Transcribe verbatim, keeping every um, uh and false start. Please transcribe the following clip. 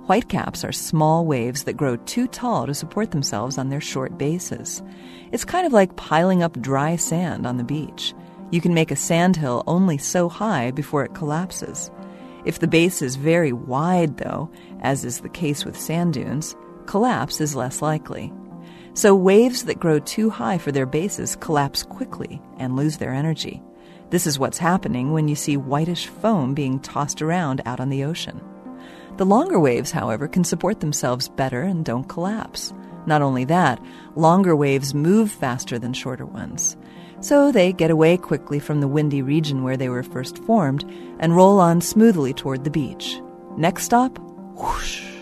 Whitecaps are small waves that grow too tall to support themselves on their short bases. It's kind of like piling up dry sand on the beach. You can make a sandhill only so high before it collapses. If the base is very wide, though, as is the case with sand dunes, collapse is less likely. So waves that grow too high for their bases collapse quickly and lose their energy. This is what's happening when you see whitish foam being tossed around out on the ocean. The longer waves, however, can support themselves better and don't collapse. Not only that, longer waves move faster than shorter ones. So they get away quickly from the windy region where they were first formed and roll on smoothly toward the beach. Next stop, whoosh!